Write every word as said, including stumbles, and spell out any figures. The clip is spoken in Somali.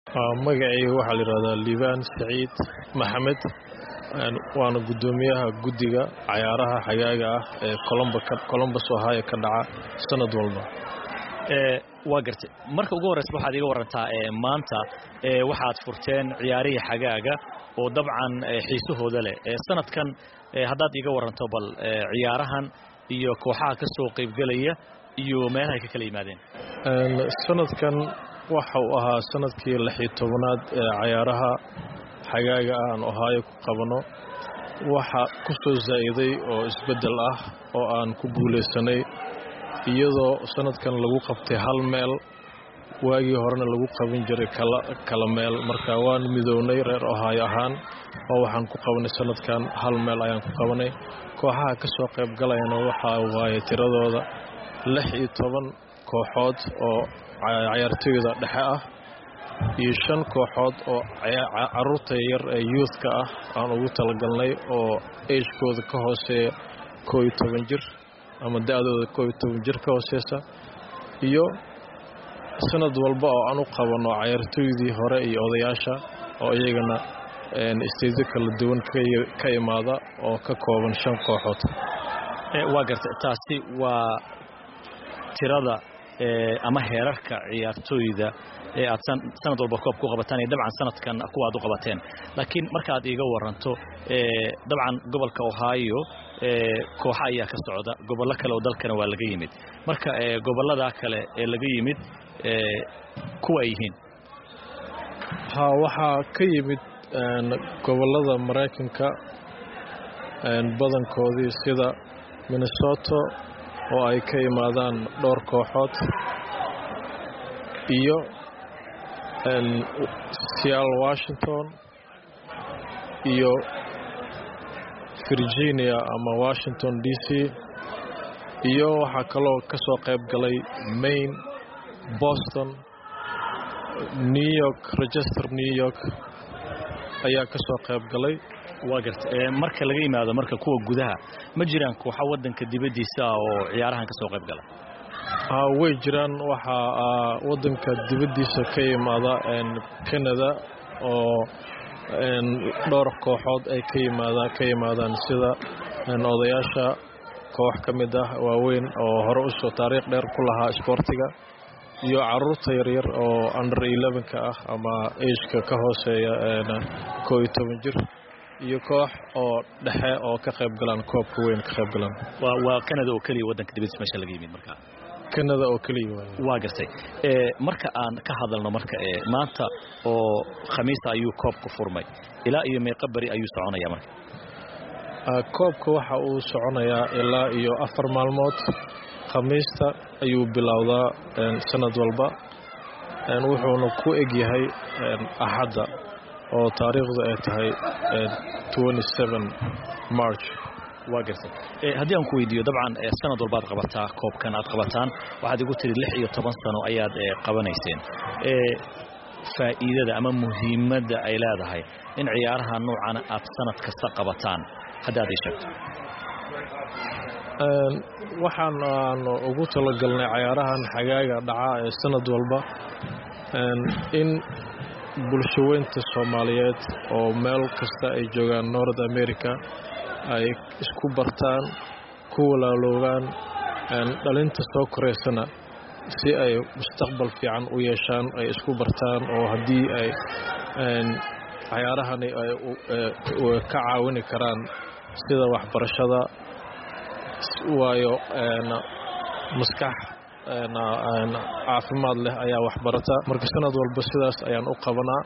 magacayga waxaa la yidhahdaa liibaan saciid maxamed waana guddoomiyaha guddiga cayaaraha xagaaga ah ee colombus ohio ka dhaca sanad walba. waa gartay marka ugu horreysa waxaad iga warantaa maanta waxaad furteen ciyaarihii xagaaga oo dabcan xiisahooda leh sanadkan haddaad iga waranto bal ciyaarahan iyo kooxaha ka soo qaybgelaya iyo meelaha ay ka kala yimaadeen. sanadkan waxa uu ahaa sanadkii lix iyo tobanaad ee cayaaraha xagaaga ah aan ohio ku qabano. waxa ku soo zaa'iday oo isbeddel ah oo aan ku guulaysanay iyadoo sanadkan lagu qabtay hal meel waagii horena lagu qaban jiray kala meel. marka waan midownay reer ohio ahaan oo waxaan ku qabanay sanadkan hal meel ayaan ku qabanay. kooxaha ka soo qayb galayana waxaa waaye tiradooda lix iyo toban kooxood oo cayaartooyda dhexe ah iyo shan kooxood oo caruurta yar ee youthka ah aan ugu talagalnay oo agekooda ka hooseeya koob iyo toban jir ama da'dooda koob iyo toban jir ka hooseysa, iyo sanad walba oo aan u qabano cayaartooydii hore iyo odayaasha oo iyagana isteedyo kala duwan ka imaada oo ka kooban shan kooxood. waa gartay taasi waa tirada ama heerarka ciyaartooyda ee aad sanad walba koob ku qabataan iyo dabcan sanadkan kuwa aad u qabateen. laakiin markaad iiga waranto dabcan gobolka ohio kooxa ayaa ka socda, gobollo kale oo dalkana waa laga yimid. marka gobollada kale ee laga yimid kuwa ay yihiin ha waxaa ka yimid gobollada maraykanka badankoodii sida minnesota oo ay ka yimaadaan dhowr kooxood, iyo Seattle Washington iyo Virginia ama Washington D C, iyo waxaa kaloo ka soo qayb galay Maine, Boston, New York, Rochester New York ayaa ka soo qayb galay. waa gartay marka laga yimaado marka kuwa gudaha ma jiraan kooxa wadanka dibadiisa oo ciyaarahan ka soo qayb gala? ah way jiraan. waxa wadanka dibadiisa ka yimaada Canada oo dhowr kooxood ay ka yimaadaan ka yimaadaan sida odayaasha koox ka mid ah waaweyn oo hore u soo taariikh dheer ku lahaa isboortiga, iyo caruurta yaryar oo under eleven ka ah ama age-ka ka hooseeya koob iyo toban jir, iyo koox oo dhexe oo ka qayb galaan koobka weyn ka qayb galaan. waa waa Canada oo kaliya wadanka dibadiisa meesha laga yimid markaa. Canada oo kaliya waa. waa gartay ee marka aan ka hadalno marka ee maanta oo khamiis ayuu koobku furmay ilaa iyo meeqa bari ayuu soconaya marka? koobka waxa uu soconayaa ilaa iyo afar maalmood. khamiista ayuu bilowdaa sanad walba wuxuuna ku eg yahay axadda oo taariikhdu ay tahay twenty-seven March. waa gartay ee haddii aan ku weydiiyo dabcan sanad walbaad qabataa koobkan aad qabataan waxaad igu tiri lix iyo toban sano ayaad qabanayseen. ee faa'iidada ama muhiimadda ay leedahay in ciyaaraha noocan aad sanad kasta qabataan haddaad ii sheegto. waxaan aan ugu talagalnay cayaarahan xagaaga dhaca ee sanad walba in bulshaweynta Soomaaliyeed oo meel kasta ay joogaan North America ay isku bartaan, ku walaaloogaan, dhalinta soo koreysana si ay mustaqbal fiican u yeeshaan ay isku bartaan, oo haddii ay cayaarahani ay ka caawini karaan sida waxbarashada, waayo maskax caafimaad leh ayaa waxbarata. marka sanad walba sidaas ayaan u qabanaa.